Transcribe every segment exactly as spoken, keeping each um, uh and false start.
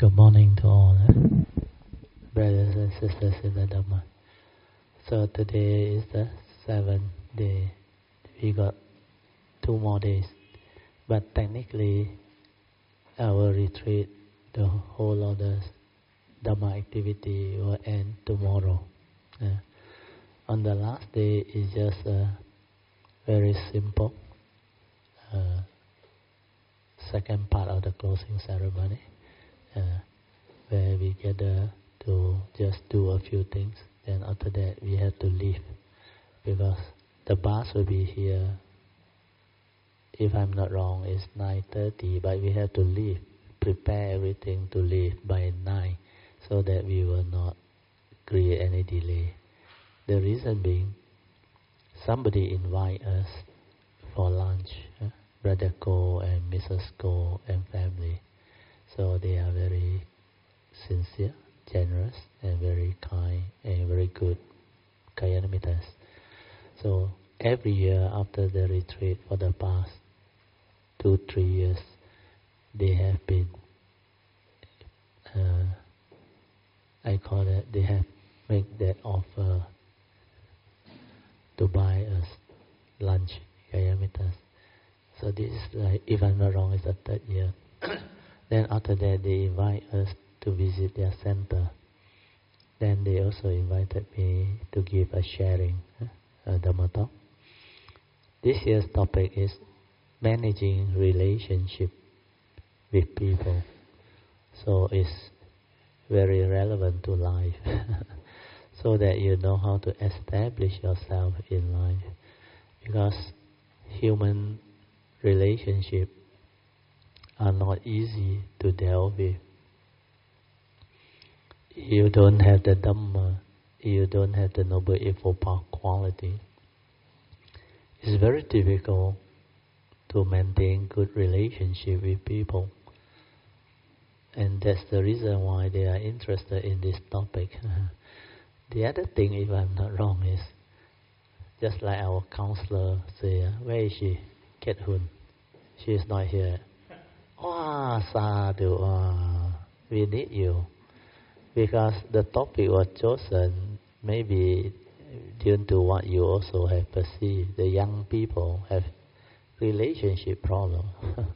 Good morning to all, eh? Brothers and sisters in the Dhamma. So today is the seventh day. We got two more days. But technically, our retreat, the whole of the Dhamma activity will end tomorrow. Eh? On the last day is just a very simple uh, second part of the closing ceremony. Uh, where we gather to just do a few things. Then after that we have to leave because the bus will be here. If I'm not wrong, it's nine thirty, but we have to leave, prepare everything to leave by nine, so that we will not create any delay. The reason being, somebody invite us for lunch, uh, Brother Ko and Missus Ko and family. So they are very sincere, generous, and very kind, and very good Kalyanamittas. So every year after the retreat for the past two, three years, they have been, uh, I call it, they have made that offer to buy us lunch, Kalyanamittas. So this is like, if I'm not wrong, it's the third year. Then after that, they invite us to visit their center. Then they also invited me to give a sharing, a Dhamma talk. This year's topic is managing relationship with people. So it's very relevant to life, so that you know how to establish yourself in life. Because human relationship are not easy to deal with. You don't have the Dhamma, you don't have the Noble Eightfold Path quality. It's very difficult to maintain good relationship with people. And that's the reason why they are interested in this topic. The other thing, if I'm not wrong, is just like our counselor say, where is she? Ket Hun. She is not here. Wow, sadhu, wow, we need you. Because the topic was chosen, maybe due to what you also have perceived, the young people have relationship problem.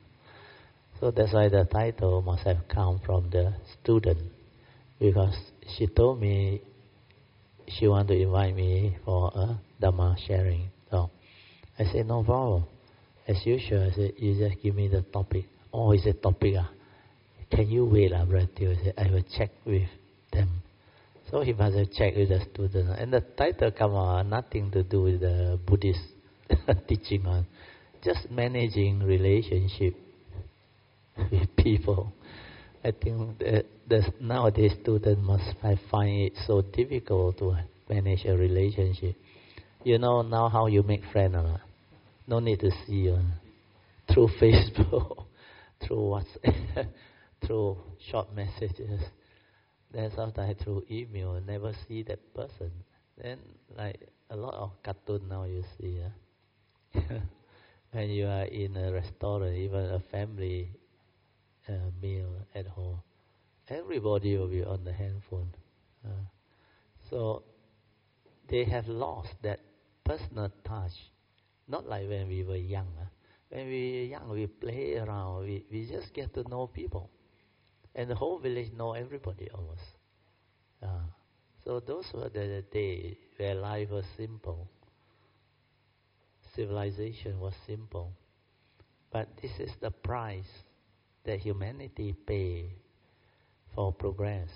So that's why the title must have come from the student. Because she told me she wanted to invite me for a Dhamma sharing. So I said, no problem. As usual, I said, you just give me the topic. Oh, it's a topic. Ah. Can you wait, ah, Brother Teo? I said, I will check with them. So he must have checked with the student. And the title come out, nothing to do with the Buddhist teaching on. Just managing relationship with people. I think that the nowadays students must find it so difficult to manage a relationship. You know now how you make friends, or no need to see you through Facebook, through WhatsApp, through short messages. Then sometimes through email, never see that person. Then like a lot of cartoon now you see. Uh, when you are in a restaurant, even a family uh, meal at home, everybody will be on the handphone. Uh, so they have lost that personal touch. Not like when we were young. Uh. When we were young, we play around. We, we just get to know people. And the whole village know everybody almost. Uh, so those were the days where life was simple. Civilization was simple. But this is the price that humanity pay for progress,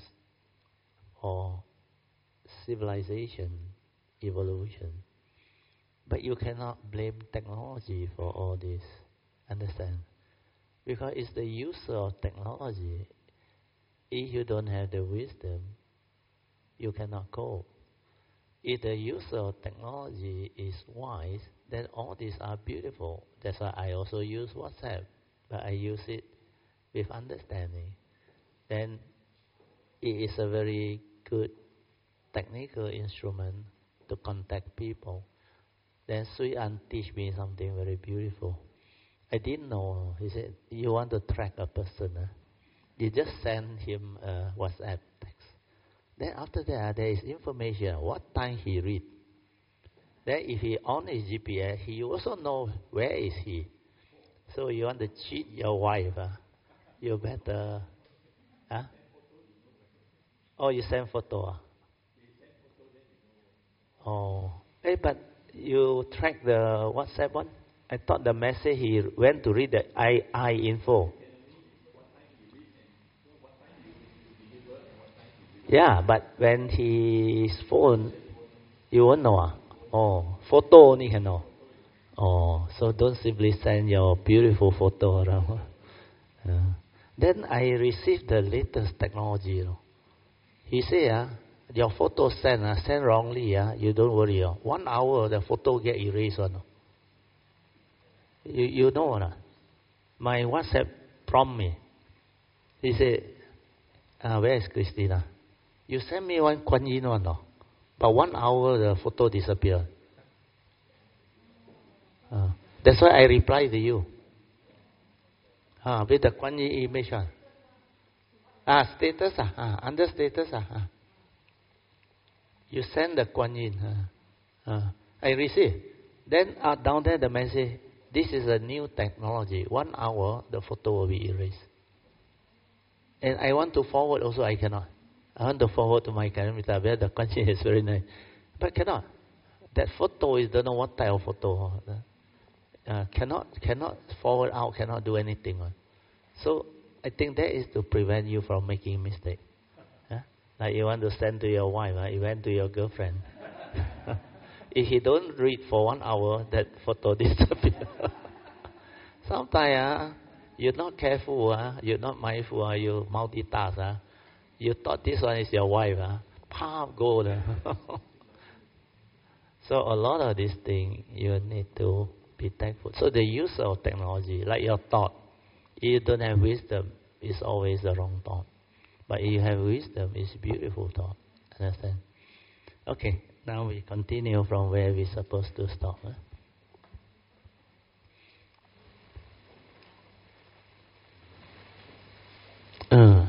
for civilization, evolution. But you cannot blame technology for all this. Understand? Because it's the user of technology. If you don't have the wisdom, you cannot cope. If the user of technology is wise, then all these are beautiful. That's why I also use WhatsApp. But I use it with understanding. Then it is a very good technical instrument to contact people. Then Sui An teach me something very beautiful. I didn't know. He said, you want to track a person. Huh? you just send him a WhatsApp text. Then after that, there is information, what time he read. Then if he on his G P S, he also know where is he. So you want to cheat your wife, uh, you better, huh? Oh, you send photo, uh? Oh, hey, but you track the WhatsApp one? I thought the message he went to read the I, I info. Yeah, but when his phone, you won't know. Uh? Oh, photo only can know. Oh, so don't simply send your beautiful photo around. Uh, then I received the latest technology. You know. He said, uh, your photo sent, uh, sent wrongly, uh, you don't worry. Uh, one hour the photo get erased. Uh, you, you know, uh, my WhatsApp prompt me. He said, uh, where is Christina? You send me one Kuan Yin one, no? But one hour the photo disappeared. Uh, that's why I reply to you. Uh, with the Kuan Yin image. Uh. Ah, status. Uh, uh, under status. Uh, uh. You send the Kuan Yin. Uh, uh, I receive. Then uh, down there the message, this is a new technology. One hour the photo will be erased. And I want to forward also, I cannot. I want to forward to my Karimita where the Kuan Yin is very nice. But cannot. That photo is don't know what type of photo. Uh, cannot cannot forward out, cannot do anything. Uh. So I think that is to prevent you from making mistake. Huh? Like you want to send to your wife, uh, you went to your girlfriend. If you don't read for one hour, that photo disappears. Sometimes uh, you're not careful, uh, you're not mindful, uh, you multitask. Uh, you thought this one is your wife, uh, pop, go. Uh. So a lot of these things you need to be thankful. So the use of technology, like your thought, if you don't have wisdom, it's always the wrong thought. But if you have wisdom, it's beautiful thought. Understand? Okay, now we continue from where we're supposed to stop. Huh? Uh.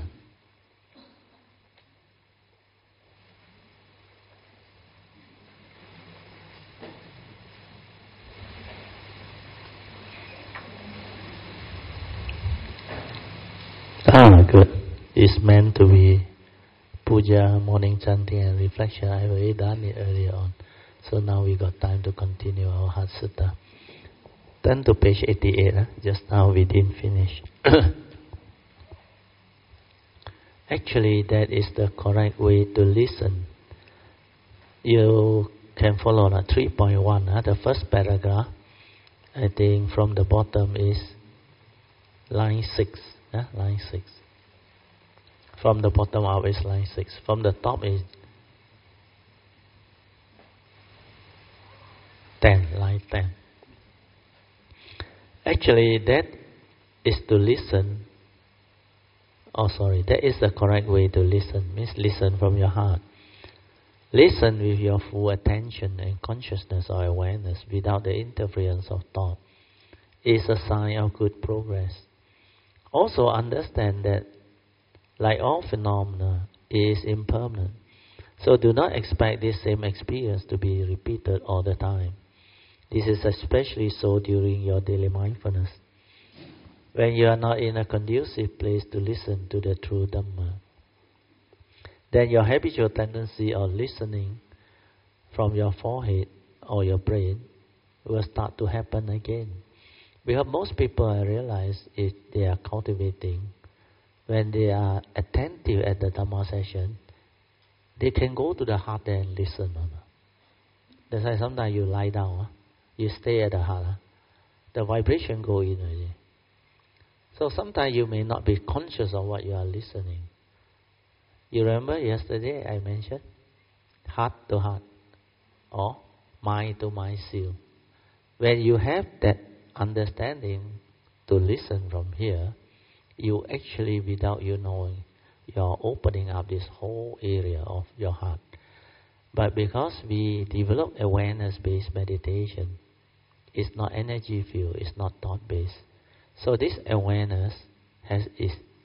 Ah, good. It's meant to be puja, morning chanting and reflection. I've already done it earlier on. So now we got time to continue our Heart Sutta. Turn to page eighty-eight. Huh? Just now we didn't finish. Actually, that is the correct way to listen. You can follow uh, three point one. Huh? The first paragraph, I think from the bottom is line six. Huh? Line six. From the bottom up is line six. From the top is ten. Line ten. Actually, that is to listen. Oh, sorry. That is the correct way to listen. Means listen from your heart. Listen with your full attention and consciousness or awareness without the interference of thought. Is a sign of good progress. Also understand that, like all phenomena, it is impermanent. So do not expect this same experience to be repeated all the time. This is especially so during your daily mindfulness, when you are not in a conducive place to listen to the true Dhamma. Then your habitual tendency of listening from your forehead or your brain will start to happen again. Because most people, I realize, if they are cultivating, when they are attentive at the Dhamma session, they can go to the heart and listen. That's why sometimes you lie down, you stay at the heart, the vibration go in already. So sometimes you may not be conscious of what you are listening. You remember yesterday I mentioned heart to heart or mind to mind seal. When you have that understanding to listen from here, you actually, without you knowing, you're opening up this whole area of your heart. But because we develop awareness-based meditation, it's not energy field, it's not thought-based. So this awareness has is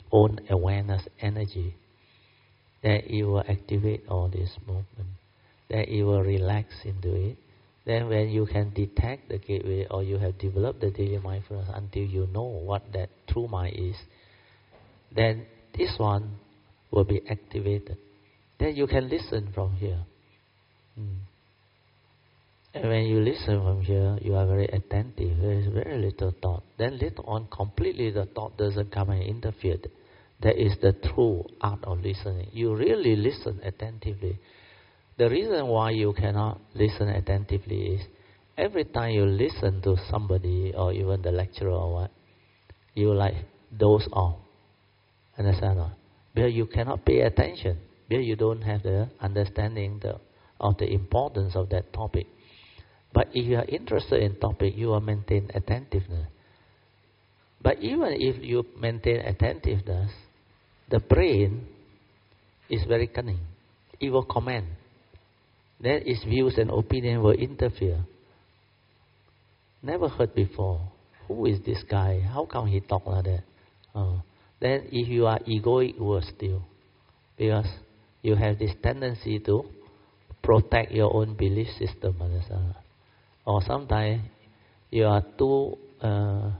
own awareness energy, then it will activate all this movement. Then it will relax into it. Then when you can detect the gateway, or you have developed the daily mindfulness until you know what that true mind is, then this one will be activated. Then you can listen from here. Mm. And when you listen from here, you are very attentive. There is very little thought. Then later on, completely the thought doesn't come and interfere. That is the true art of listening. You really listen attentively. The reason why you cannot listen attentively is every time you listen to somebody or even the lecturer or what, you like doze off. Understand or not? Because you cannot pay attention. Because you don't have the understanding the, of the importance of that topic. But if you are interested in topic, you will maintain attentiveness. But even if you maintain attentiveness, the brain is very cunning. It will comment. Then its views and opinion will interfere. Never heard before. Who is this guy? How come he talk like that? Uh, then if you are egoic, worse still. Because you have this tendency to protect your own belief system. Understand? Or sometimes you are too uh,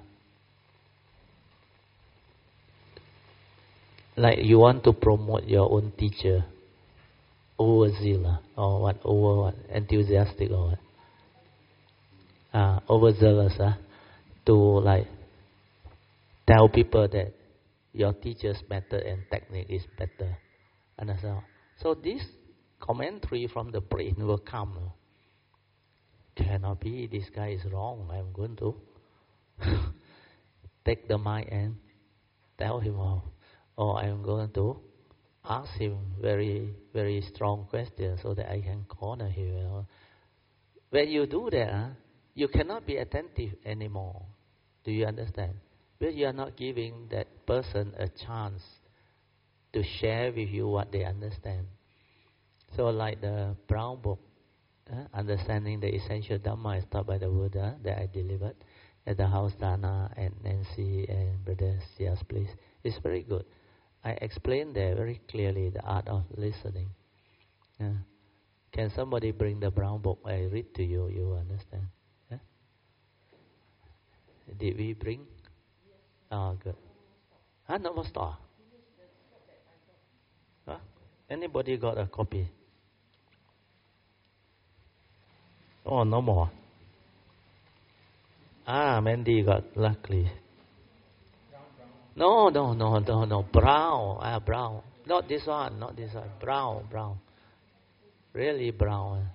like you want to promote your own teacher, overzealous or what, over what, enthusiastic or what, uh, overzealous, uh, to like tell people that your teacher's method and technique is better. Understand? So this commentary from the brain will come. Cannot be, this guy is wrong. I'm going to take the mind and tell him off. Or I'm going to ask him very, very strong questions so that I can corner him. When you do that, huh, you cannot be attentive anymore. Do you understand? Because you are not giving that person a chance to share with you what they understand. So like the brown book, Uh, understanding the essential Dhamma is taught by the Buddha that I delivered at the house Dana and Nancy and Brother Sia's place. It's very good. I explained there very clearly the art of listening. Uh, can somebody bring the brown book? I read to you, you understand. Yeah? Did we bring? Oh, good. Ah, no more store. Huh? Anybody got a copy? Oh, no more. Ah, Mandy got luckily. No, no, no, no, no. Brown. Ah, brown. Not this one, not this one. Brown, brown. Really brown.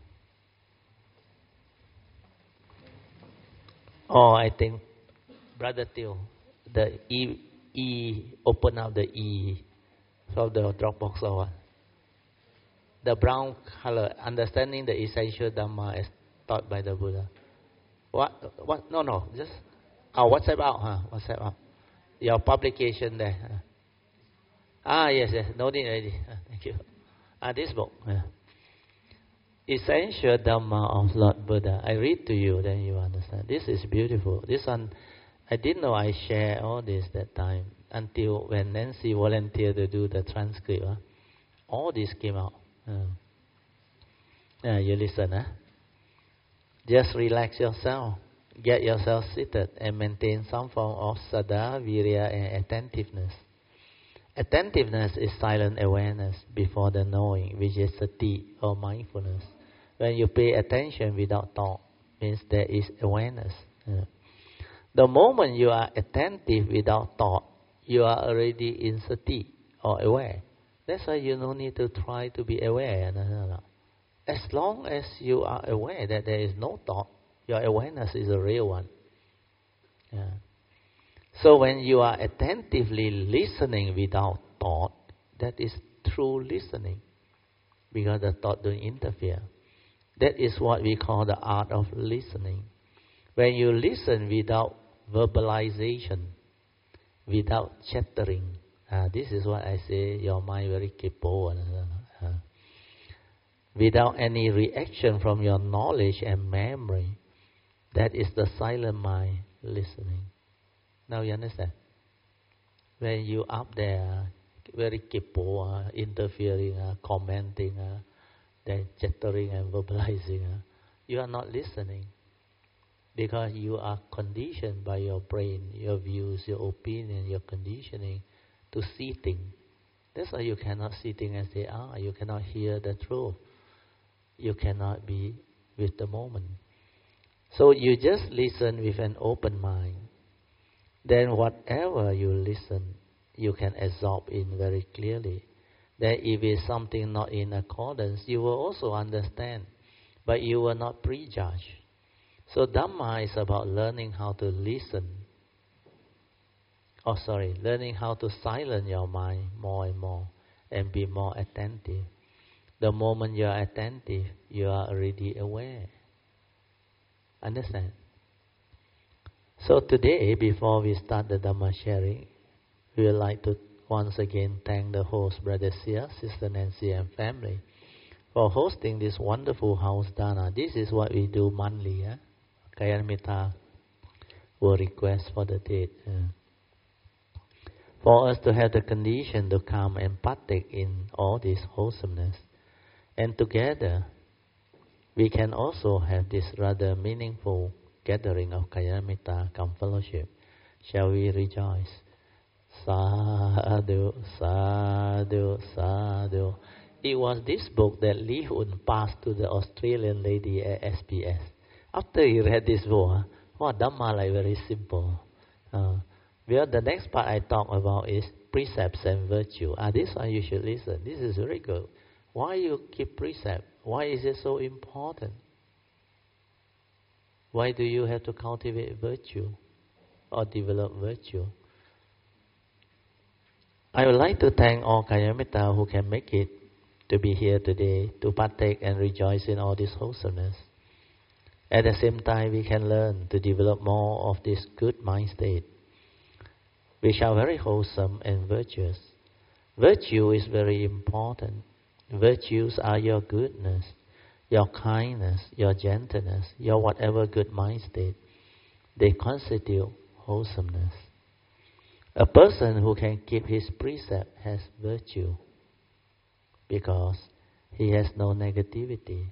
Oh, I think, Brother Teo, the E, E, open up the E from the Dropbox or what? The brown color, understanding the essential Dhamma is taught by the Buddha. What? What? No, no. Just oh, WhatsApp out, huh? WhatsApp out. Your publication there. Huh? Ah, yes, yes. No need already. Uh, thank you. Ah, this book. Yeah. Essential Dhamma of Lord Buddha. I read to you, then you understand. This is beautiful. This one, I didn't know I share all this that time until when Nancy volunteered to do the transcript. Huh? All this came out. Uh, yeah, you listen, huh? Just relax yourself. Get yourself seated and maintain some form of saddha, virya, and attentiveness. Attentiveness is silent awareness before the knowing, which is sati or mindfulness. When you pay attention without thought, means there is awareness. Yeah. The moment you are attentive without thought, you are already in sati or aware. That's why you don't need to try to be aware. No, no, no. As long as you are aware that there is no thought, your awareness is a real one. Yeah. So when you are attentively listening without thought, that is true listening, because the thought don't interfere. That is what we call the art of listening. When you listen without verbalization, without chattering, uh, this is what I say, your mind very capable. Uh, without any reaction from your knowledge and memory, that is the silent mind listening. Now you understand? when you up there, very kippo, uh, interfering, uh, commenting, uh, then chattering and verbalizing, uh, you are not listening. Because you are conditioned by your brain, your views, your opinion, your conditioning to see things. That's why you cannot see things as they are. You cannot hear the truth. You cannot be with the moment. So you just listen with an open mind. Then whatever you listen, you can absorb in very clearly. That if it's something not in accordance, you will also understand. But you will not prejudge. So Dhamma is about learning how to listen. Oh, sorry, learning how to silence your mind more and more and be more attentive. The moment you are attentive, you are already aware. Understand? So today, before we start the Dhamma sharing, we would like to once again thank the host, Brother Sia, Sister Nancy and family for hosting this wonderful house dana. This is what we do monthly. Eh? Kalyana will request for the date. Uh, for us to have the condition to come and partake in all this wholesomeness. And together, we can also have this rather meaningful gathering of Kalyana come fellowship. Shall we rejoice? Sadhu, sadhu, sadhu. It was this book that Li Hun passed to the Australian lady at S B S. After he read this book, oh, Dhamma like very simple. Uh, well, the next part I talk about is precepts and virtue. Ah, this one you should listen. This is very good. Why you keep precept? Why is it so important? Why do you have to cultivate virtue or develop virtue? I would like to thank all Kalyana who can make it to be here today, to partake and rejoice in all this wholesomeness. At the same time, we can learn to develop more of this good mind state, which are very wholesome and virtuous. Virtue is very important. Virtues are your goodness, your kindness, your gentleness, your whatever good mind state. They constitute wholesomeness. A person who can keep his precept has virtue because he has no negativity.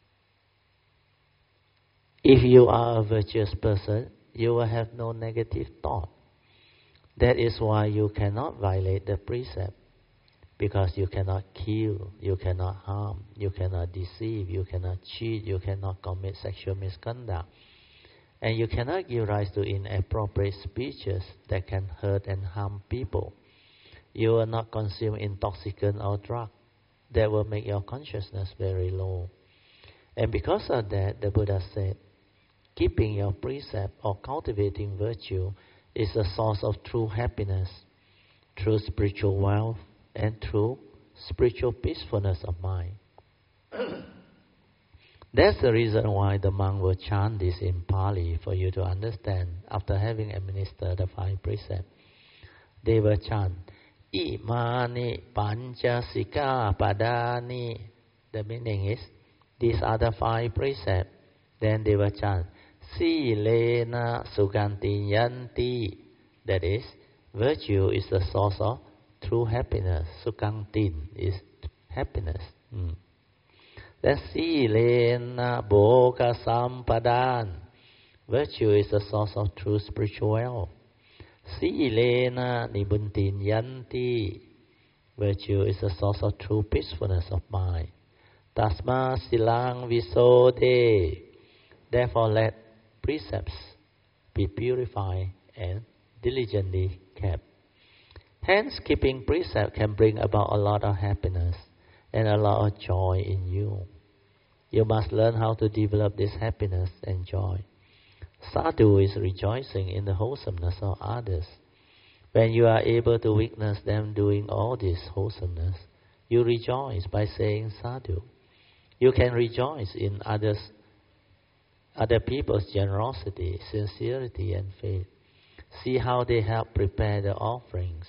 If you are a virtuous person, you will have no negative thought. That is why you cannot violate the precept, because you cannot kill, you cannot harm, you cannot deceive, you cannot cheat, you cannot commit sexual misconduct, and you cannot give rise to inappropriate speeches that can hurt and harm people. You will not consume intoxicant or drug that will make your consciousness very low. And because of that, the Buddha said, keeping your precept or cultivating virtue is a source of true happiness, true spiritual wealth, and true spiritual peacefulness of mind. That's the reason why the monk will chant this in Pali for you to understand after having administered the five precepts. They will chant, Imani Panchasika Padani. The meaning is, these are the five precepts. Then they will chant, Silena Suganti Yanti. That is, virtue is the source of true happiness. Sukantin is happiness. Mm. Then Silena Bhoga Sampadan. Virtue is the source of true spiritual wealth. Silena Nibuntin Yanti. Virtue is the source of true peacefulness of mind. Tasma Silang Visode. Therefore let precepts be purified and diligently kept. Hence, keeping precept can bring about a lot of happiness and a lot of joy in you. You must learn how to develop this happiness and joy. Sadhu is rejoicing in the wholesomeness of others. When you are able to witness them doing all this wholesomeness, you rejoice by saying sadhu. You can rejoice in others, other people's generosity, sincerity, and faith. See how they help prepare the offerings.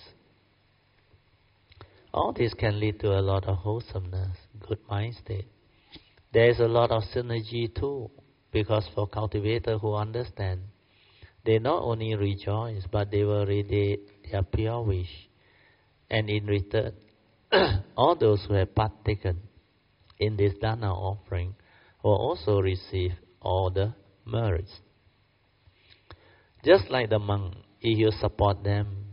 All this can lead to a lot of wholesomeness, good mind state. There is a lot of synergy too, because for cultivators who understand, they not only rejoice, but they will radiate their pure wish. And in return, all those who have partaken in this dana offering will also receive all the merits. Just like the monk, if you support them,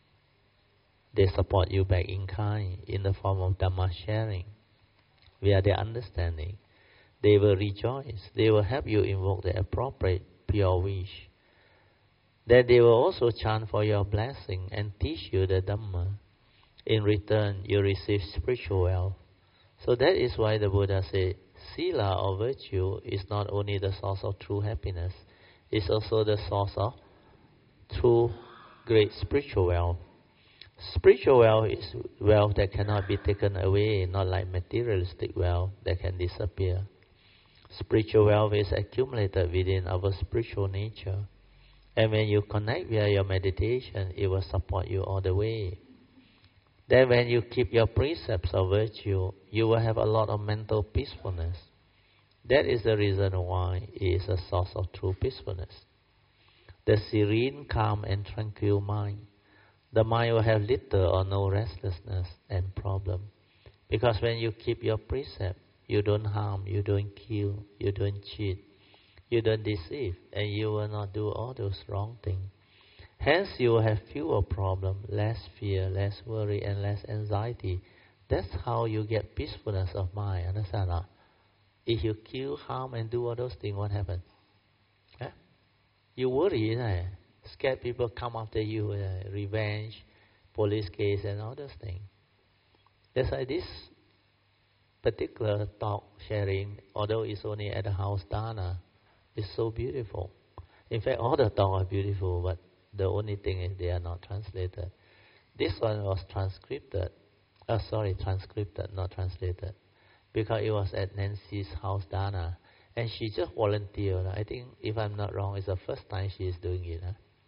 they support you back in kind, in the form of Dhamma sharing, via their understanding. They will rejoice. They will help you invoke the appropriate pure wish. That they will also chant for your blessing and teach you the Dhamma. In return, you receive spiritual wealth. So that is why the Buddha said, Sila or virtue is not only the source of true happiness, it's also the source of true great spiritual wealth. Spiritual wealth is wealth that cannot be taken away, not like materialistic wealth that can disappear. Spiritual wealth is accumulated within our spiritual nature. And when you connect via your meditation, it will support you all the way. Then when you keep your precepts of virtue, you will have a lot of mental peacefulness. That is the reason why it is a source of true peacefulness. The serene, calm and tranquil mind. The mind will have little or no restlessness and problem. Because when you keep your precept, you don't harm, you don't kill, you don't cheat, you don't deceive, and you will not do all those wrong things. Hence you will have fewer problems, less fear, less worry and less anxiety. That's how you get peacefulness of mind, understand that? If you kill, harm and do all those things, what happens? Eh? You worry, right? Scared people come after you, uh, revenge, police case and all those things. That's why this particular talk sharing, although it's only at the house dana, is so beautiful. In fact, all the talks are beautiful, but the only thing is they are not translated. This one was transcribed, uh, sorry, transcribed, not translated, because it was at Nancy's house dana, and she just volunteered. I think, if I'm not wrong, it's the first time she is doing it. Huh?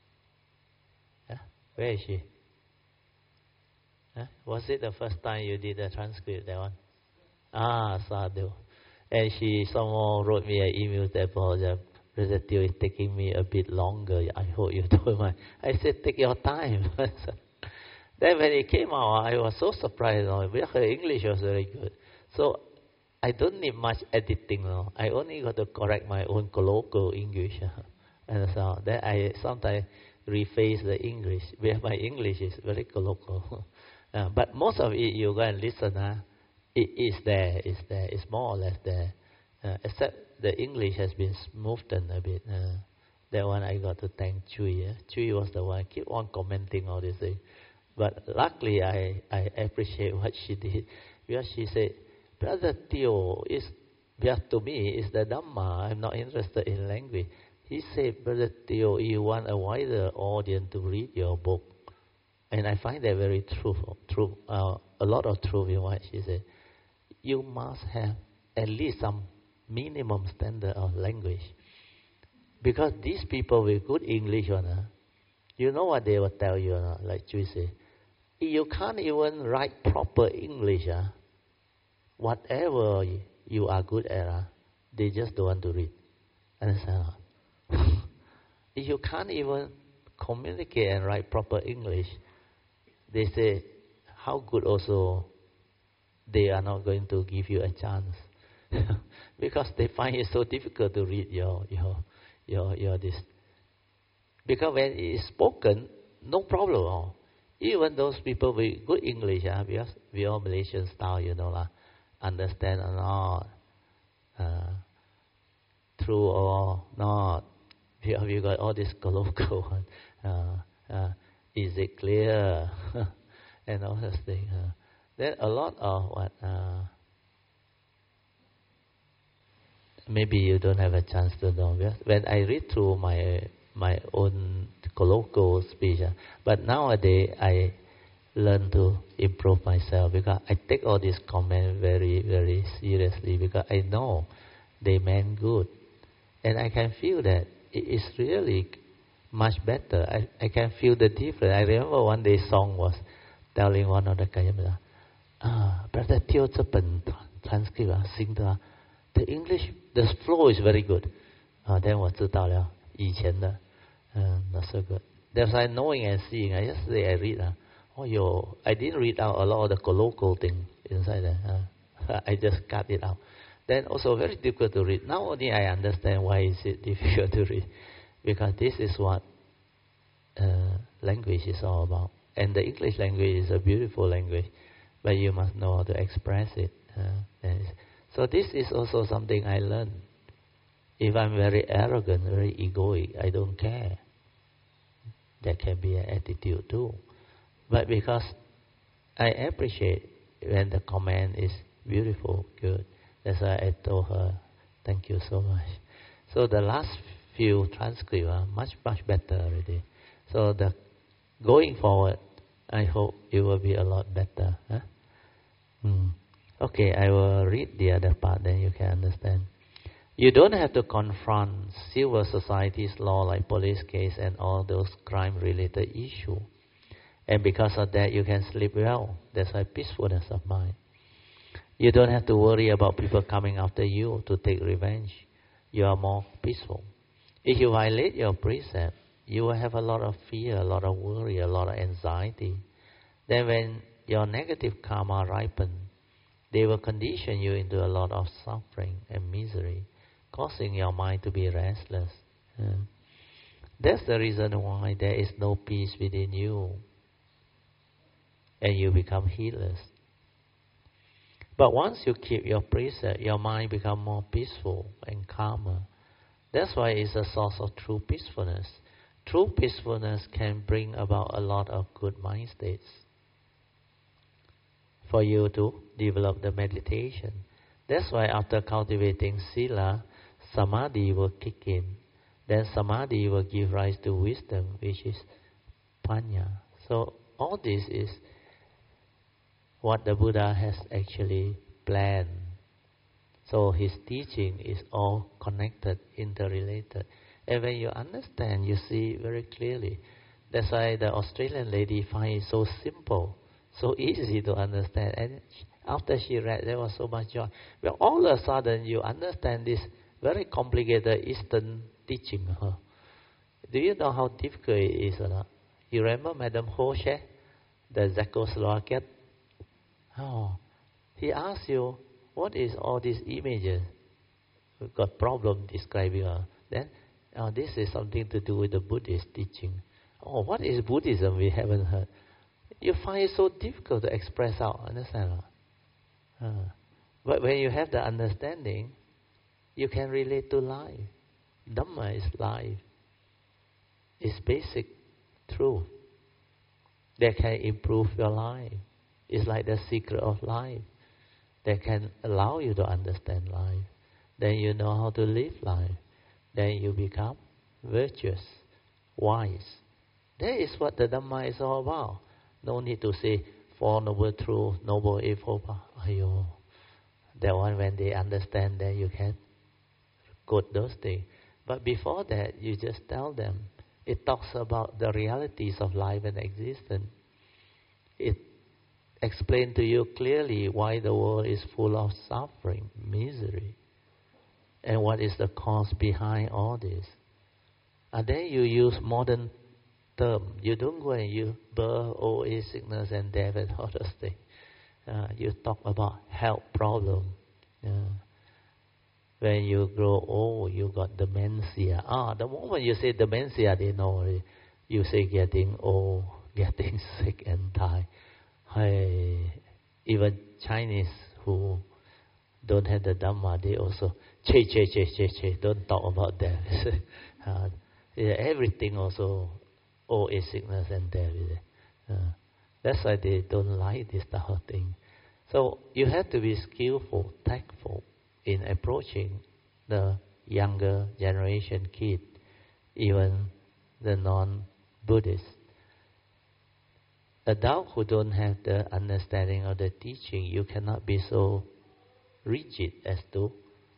Yeah? Where is she? Huh? Was it the first time you did the transcript, that one? Ah, sadhu. And she somehow wrote me an email that apologized. Brother Teo, is taking me a bit longer. I hope you don't mind. I said, take your time. Then when it came out, I was so surprised. Her English was very good. So I don't need much editing. No. I only got to correct my own colloquial English. And so then I sometimes rephrase the English, where my English is very colloquial. uh, but most of it, you go and listen. Huh? It is there, it's there, it's more or less there. Uh, except the English has been smoothed a bit. Uh, that one I got to thank Chui. Uh. Chui was the one keep on commenting all these things. But luckily I, I appreciate what she did. Because she said, Brother Teo, is, because to me, it's the Dhamma. I'm not interested in language. He said, Brother Teo, you want a wider audience to read your book. And I find that very true, true uh, a lot of truth in what she said. You must have at least some minimum standard of language. Because these people with good English, uh, you know what they will tell you, uh, like Chui said, you can't even write proper English. Uh, whatever you are good at, uh, they just don't want to read. Understand? If you can't even communicate and write proper English, they say, how good also they are not going to give you a chance. Because they find it so difficult to read your, your, your, your this. Because when it is spoken, no problem at all. Even those people with good English, uh, because we all Malaysian style, you know, uh, understand or not, uh, true or not. We, we got all this colloquial, uh, uh, is it clear? And all those things. Uh. Then a lot of what, uh, maybe you don't have a chance to know. When I read through my my own colloquial speech, uh, but nowadays I learn to improve myself because I take all these comments very, very seriously because I know they meant good. And I can feel that it is really much better. I, I can feel the difference. I remember one day song was telling one of the guys, ah, Brother Teo 这本 transcript 啊，新的啊 the English, the flow is very good. 啊，then 我知道了以前的， Uh, not so good. That's why knowing and seeing. I yesterday I read. Uh, oh, yo, I didn't read out a lot of the colloquial thing inside there. Uh, I just cut it out. Then also very difficult to read. Now only I understand why is it difficult to read. Because this is what uh, language is all about. And the English language is a beautiful language. But you must know how to express it. Uh, so this is also something I learned. If I'm very arrogant, very egoic, I don't care. That can be an attitude too. But because I appreciate when the comment is beautiful, good. That's why I told her, thank you so much. So the last few transcripts are much, much better already. So the going forward, I hope it will be a lot better. Huh? Hmm. Okay, I will read the other part, then you can understand. You don't have to confront civil society's law like police case and all those crime-related issues. And because of that, you can sleep well. That's why peacefulness of mind. You don't have to worry about people coming after you to take revenge. You are more peaceful. If you violate your precept, you will have a lot of fear, a lot of worry, a lot of anxiety. Then when your negative karma ripens, they will condition you into a lot of suffering and misery, causing your mind to be restless. Yeah. That's the reason why there is no peace within you, and you become heedless. But once you keep your precept, your mind becomes more peaceful and calmer. That's why it's a source of true peacefulness. True peacefulness can bring about a lot of good mind states for you to develop the meditation. That's why after cultivating sila, samadhi will kick in. Then samadhi will give rise to wisdom, which is panya. So all this is what the Buddha has actually planned. So his teaching is all connected, interrelated. And when you understand, you see very clearly. That's why the Australian lady finds it so simple, so easy to understand. And after she read, there was so much joy. Well, all of a sudden, you understand this very complicated Eastern teaching. Huh? Do you know how difficult it is or not? You remember Madame Hoche, the Czechoslovakian? Oh, he asked you, what is all these images? We've got problem describing her. Then, oh, this is something to do with the Buddhist teaching. Oh, what is Buddhism? We haven't heard. You find it so difficult to express out, understand? Uh, but when you have the understanding, you can relate to life. Dhamma is life. It's basic truth that can improve your life. It's like the secret of life that can allow you to understand life. Then you know how to live life. Then you become virtuous, wise. That is what the Dhamma is all about. No need to say Four Noble Truths, Noble Eightfold Path. Ayo, that one when they understand that you can quote those things. But before that, you just tell them. It talks about the realities of life and existence. It explains to you clearly why the world is full of suffering, misery, and what is the cause behind all this. And then you use modern term. You don't go and use birth, old age, sickness, and death and all those things. Uh, you talk about health problem. Uh, when you grow old, you got dementia. Ah, the moment you say dementia, they know already. You say getting old, getting sick and die. Hey, even Chinese who don't have the Dhamma, they also che che che che che. Don't talk about that. uh, yeah, everything also old age, sickness and death. Uh, that's why they don't like this type of thing. So you have to be skillful, tactful in approaching the younger generation kid, even the non-Buddhist. Adults who don't have the understanding of the teaching, you cannot be so rigid as to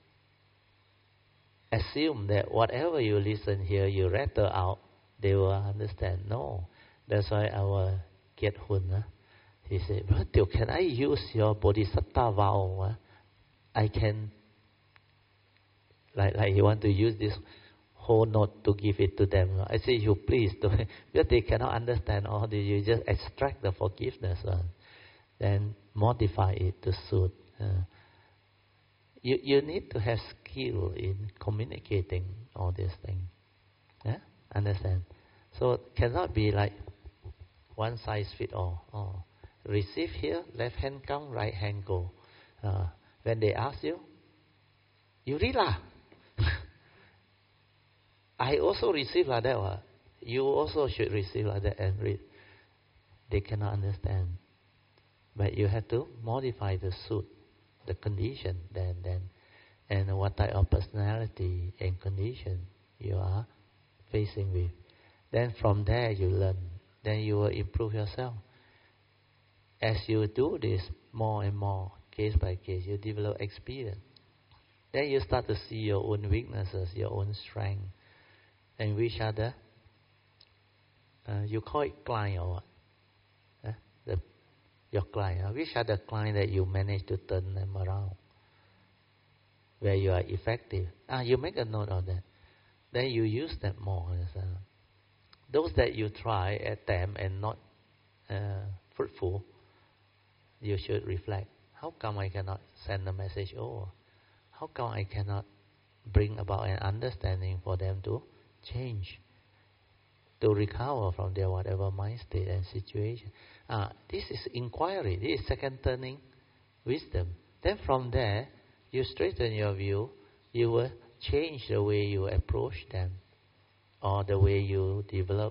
assume that whatever you listen here, you rattle out, they will understand. No. That's why our Kiet Hun, uh, he said, Brother, can I use your Bodhisattva vow? Uh? I can, like, like you want to use this whole note to give it to them. I say, you please do it. Because they cannot understand all this. You just extract the forgiveness, uh, then modify it to suit. Uh, you, you need to have skill in communicating all these things. Yeah? Understand? So it cannot be like one size fit all. Oh, receive here, left hand come, right hand go. Uh, when they ask you, you read lah. I also receive like that. Uh. You also should receive like that and read. They cannot understand. But you have to modify the suit, the condition, then, then, and what type of personality and condition you are facing with. Then from there you learn. Then you will improve yourself. As you do this more and more, case by case, you develop experience. Then you start to see your own weaknesses, your own strength, and which are the, uh, you call it client or what? Uh, the, your client. Uh, which are the client that you manage to turn them around, where you are effective. Ah, you make a note of that. Then you use that more. Uh, those that you try at them and not uh, fruitful, you should reflect. How come I cannot send a message over? How come I cannot bring about an understanding for them to change, to recover from their whatever mind state and situation? Ah, this is inquiry. This is second turning wisdom. Then from there, you straighten your view. You will change the way you approach them, or the way you develop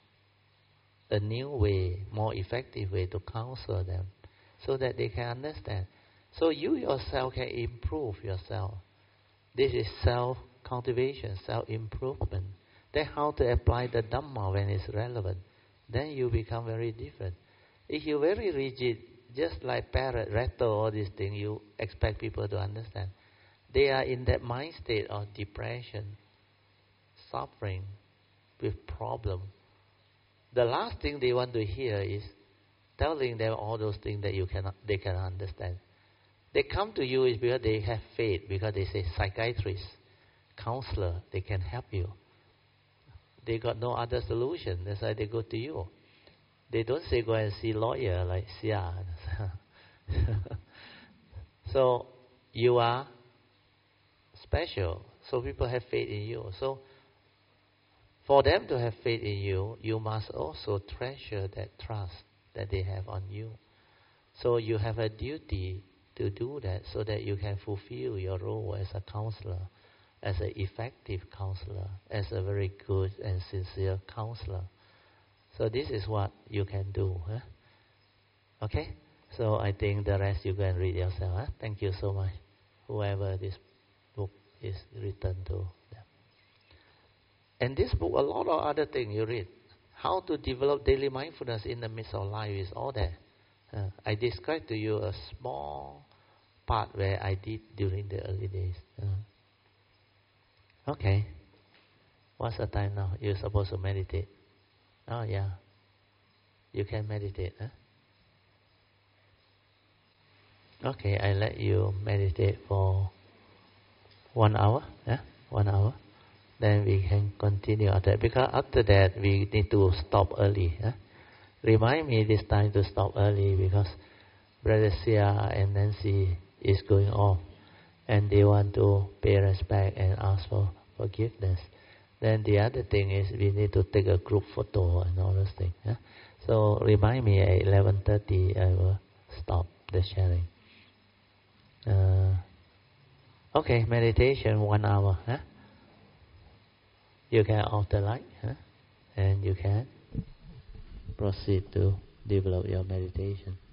a new way, more effective way to counsel them, so that they can understand. So you yourself can improve yourself. This is self-cultivation, self-improvement. Then how to apply the Dhamma when it's relevant. Then you become very different. If you're very rigid, just like parrot, rattle, all these things, you expect people to understand. They are in that mind state of depression, suffering, with problem. The last thing they want to hear is telling them all those things that you cannot, they cannot understand. They come to you is because they have faith, because they say psychiatrist, counselor, they can help you. They got no other solution. That's why they go to you. They don't say go and see lawyer like Sia. So you are special. So people have faith in you. So for them to have faith in you, you must also treasure that trust that they have on you. So you have a duty to do that, so that you can fulfill your role as a counselor, as an effective counselor, as a very good and sincere counselor. So this is what you can do. Huh? Okay? So I think the rest you can read yourself. Huh? Thank you so much, whoever this book is written to them. And this book, a lot of other things you read. How to develop daily mindfulness in the midst of life is all there. Uh, I described to you a small part where I did during the early days. Uh, okay. What's the time now? You're supposed to meditate. Oh, yeah. You can meditate. Huh? Okay, I let you meditate for one hour. Yeah? One hour. Then we can continue after that. Because after that, we need to stop early. Huh? Remind me this time to stop early, because Brother Sia and Nancy is going off, and they want to pay respect and ask for forgiveness. Then the other thing is we need to take a group photo and all those things. Yeah? So remind me at eleven thirty I will stop the sharing. Uh, okay, meditation one hour. Huh? You can off the light, huh? And you can proceed to develop your meditation.